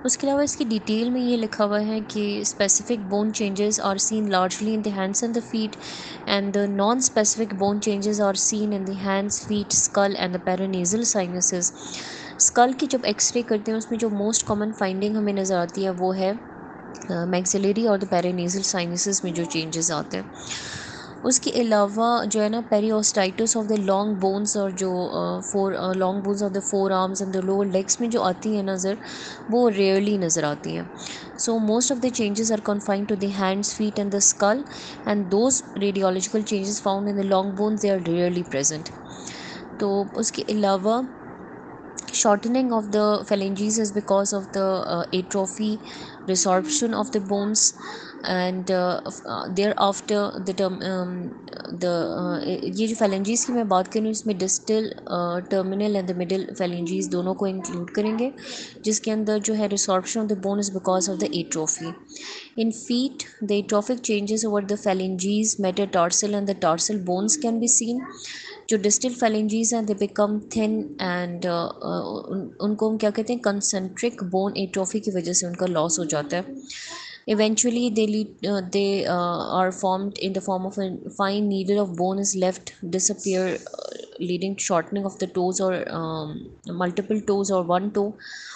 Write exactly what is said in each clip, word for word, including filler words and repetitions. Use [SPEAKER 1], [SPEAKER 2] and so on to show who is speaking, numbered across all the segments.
[SPEAKER 1] उसके अलावा इसकी डिटेल में ये लिखा हुआ है कि specific bone changes are seen largely in the hands and the feet and the non specific bone changes are seen in the hands feet skull and the paranasal sinuses. Skull की जब x ray करते हैं उसमें जो most common finding हमें नज़र आती है वो है मैक्सिलरी और द पेरिनेजल साइनसेस में जो चेंजेस आते हैं। उसके अलावा जो है ना periostitis of the long bones और जो for long bones of the forearms and the lower legs में जो आती है नज़र वो रेयरली नज़र आती हैं। So most of the changes are confined to the hands feet and the skull and those radiological changes found in the long bones they are rarely present. तो उसके अलावा shortening of the phalanges is because of the uh, atrophy, resorption of the bones, and uh, uh, thereafter the term um, the uh, ये जो phalanges की मैं बात करूँ इसमें distal uh, terminal and the middle phalanges दोनों को include करेंगे, जिसके अंदर जो है resorption of the bone is because of the atrophy. In feet, the atrophic changes over the phalanges, metatarsal and the tarsal bones can be seen. जो distal phalanges हैं they become thin and uh, uh, उन, उनको हम क्या कहते हैं concentric bone atrophy की वजह से उनका loss हो जाता है. Eventually they lead, uh, they uh, are formed in the form of a fine needle of bone is left disappear, uh, leading to shortening of the toes or um, multiple toes or one toe.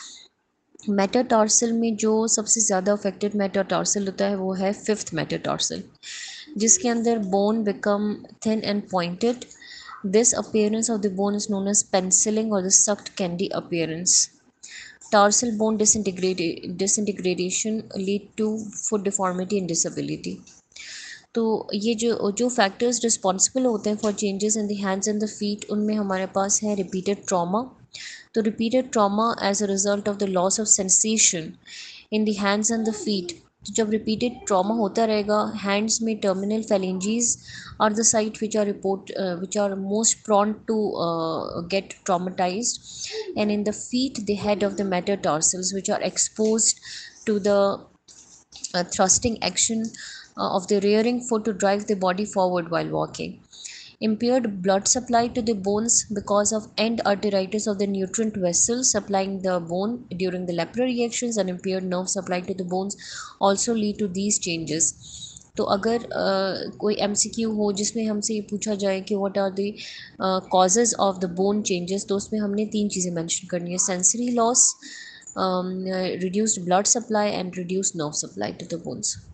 [SPEAKER 1] Metatarsal में जो सबसे ज़्यादा affected metatarsal होता है वो है fifth metatarsal, जिसके अंदर bone become thin and pointed. This appearance of the bone is known as pencilling और the sucked candy appearance. Tarsal bone disintegration lead to foot deformity and disability. तो ये जो जो फैक्टर्स रिस्पॉन्सिबल होते हैं for changes in the hands and the feet, उनमें हमारे पास है रिपीटेड ट्रॉमा. तो repeated trauma as a result of the loss of sensation in the hands and the feet. तो जब रिपीटेड ट्रॉमा होता रहेगा हैंड्स में terminal phalanges are the site which are report which are most prone to get traumatized, and in the feet the head of the metatarsals which are exposed to the uh, thrusting action uh, of the rearing foot to drive the body forward while walking. Impaired blood supply to the bones because of end arteritis of the nutrient vessels supplying the bone during the Lepra reactions, and impaired nerve supply to the bones also lead to these changes. तो अगर uh, कोई M C Q हो जिसमें हमसे ये पूछा जाए कि what are the causes of the bone changes, तो उसमें हमने तीन चीज़ें मेंशन करनी है: sensory loss, um, uh, reduced blood supply and reduced nerve supply to the bones.